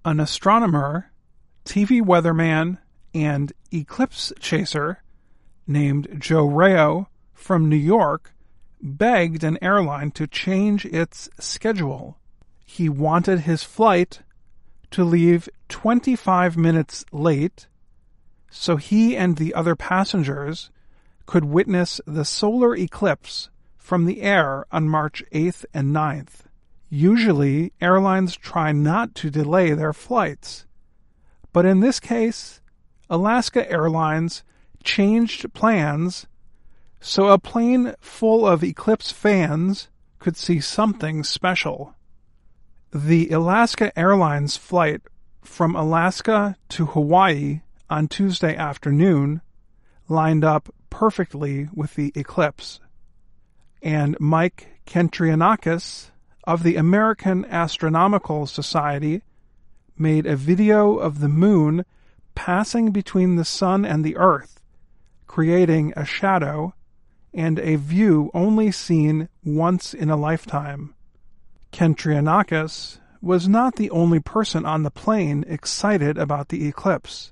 An astronomer, TV weatherman, and eclipse chaser named Joe Rao from New York begged an airline to change its schedule. He wanted his flight to leave 25 minutes late so he and the other passengers could witness the solar eclipse from the air on March 8th and 9th. Usually, airlines try not to delay their flights, but in this case, Alaska Airlines changed plans so a plane full of eclipse fans could see something special. The Alaska Airlines flight from Alaska to Hawaii on Tuesday afternoon lined up perfectly with the eclipse, and Mike Kentrianakis of the American Astronomical Society made a video of the moon passing between the sun and the earth, creating a shadow and a view only seen once in a lifetime. Kentrianakis was not the only person on the plane excited about the eclipse.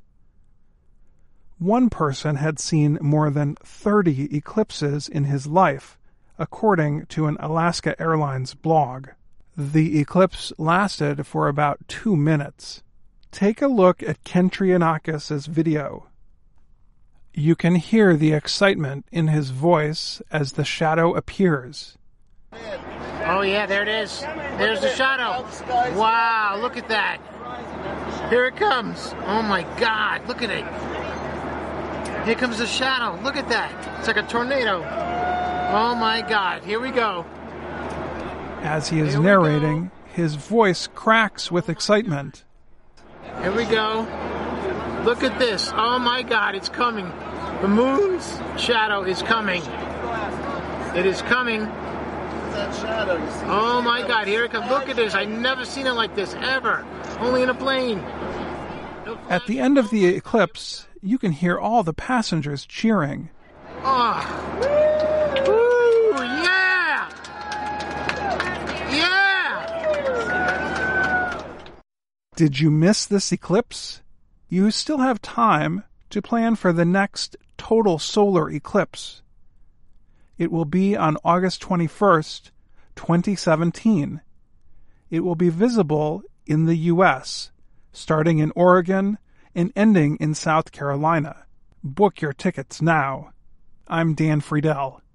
One person had seen more than 30 eclipses in his life, according to an Alaska Airlines blog. The eclipse lasted for about 2 minutes. Take a look at Kentrianakis' video. You can hear the excitement in his voice as the shadow appears. Oh yeah, there it is. There's the shadow. Wow, look at that. Here it comes. Oh my God, look at it. Here comes the shadow. Look at that. It's like a tornado. Oh my God, here we go. As he is narrating, his voice cracks with excitement. Here we go. Look at this. Oh my God, it's coming. The moon's shadow is coming. It is coming. Oh my God, here it comes. Look at this. I've never seen it like this, ever. Only in a plane. At the end of the eclipse, you can hear all the passengers cheering. Oh. Woo, yeah! Yeah! Did you miss this eclipse? You still have time to plan for the next total solar eclipse. It will be on August 21st, 2017. It will be visible in the U.S., starting in Oregon and ending in South Carolina. Book your tickets now. I'm Dan Friedel.